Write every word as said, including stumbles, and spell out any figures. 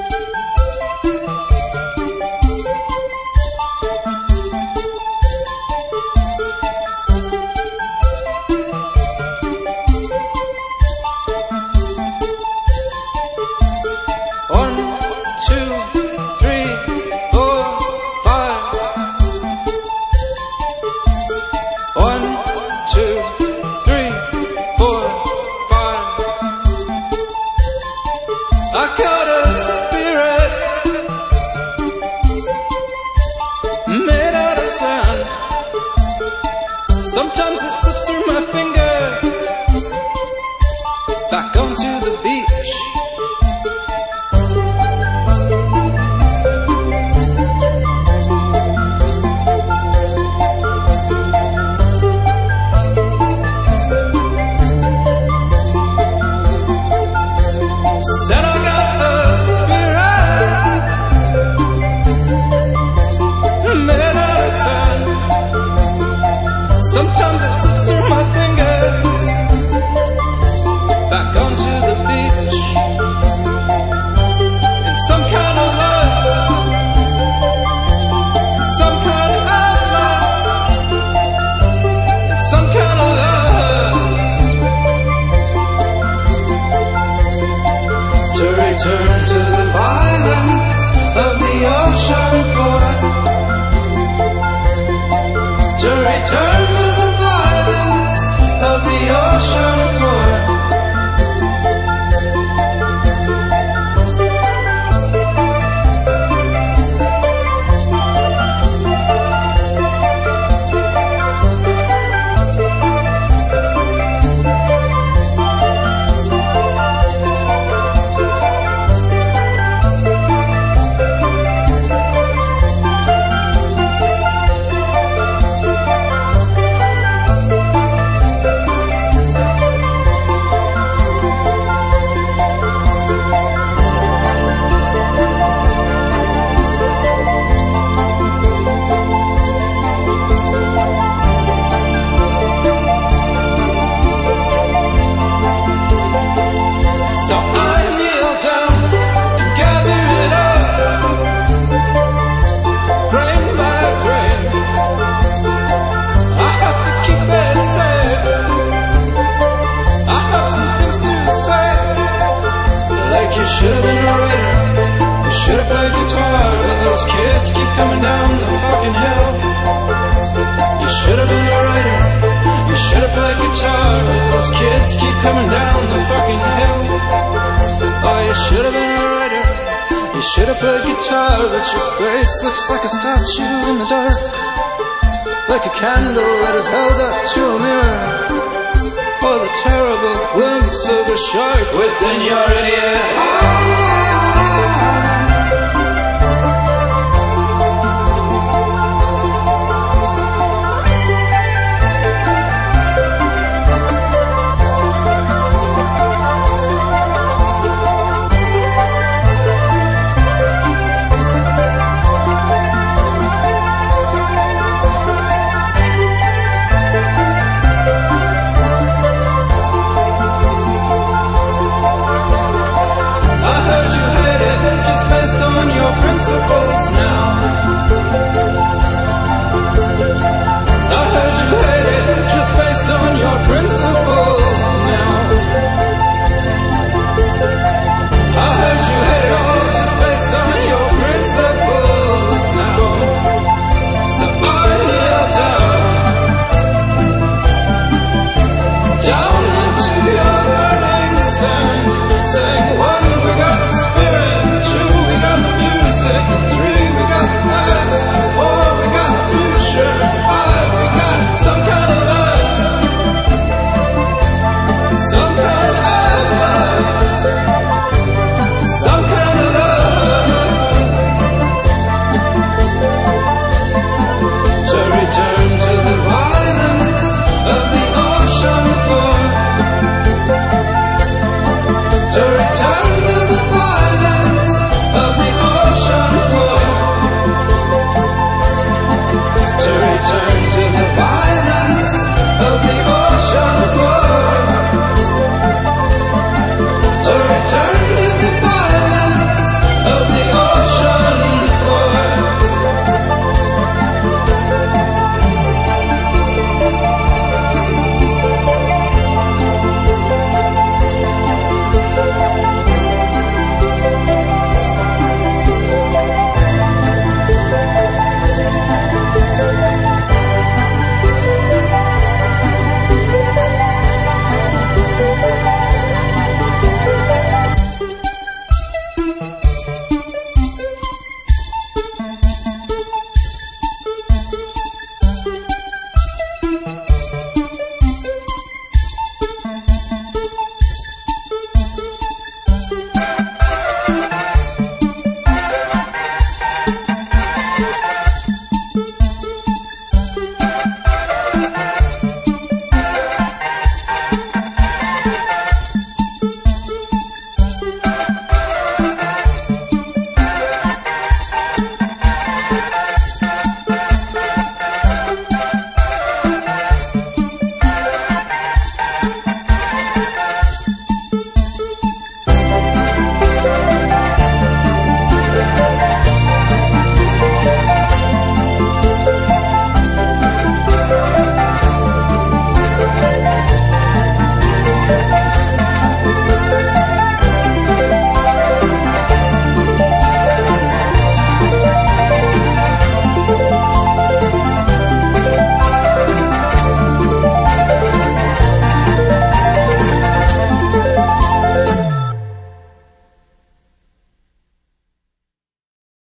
Sometimes it slips through my fingers, back onto the beach. Said I got a spirit made out of sand. Sometimes it slips through my fingers, back onto the beach. In some kind of love, in some kind of love, in some kind of love. To return to the violence of the ocean floor. To return to the violence of the ocean floor. You should have been a writer, you should have played guitar, but those kids keep coming down the fucking hill. You should have been a writer, you should have played guitar, but those kids keep coming down the fucking hill. Oh, you should have been a writer, you should have played guitar, but your face looks like a statue in the dark, like a candle that is held up to a mirror, or the terrible glimpse of a shark within your idiot heart.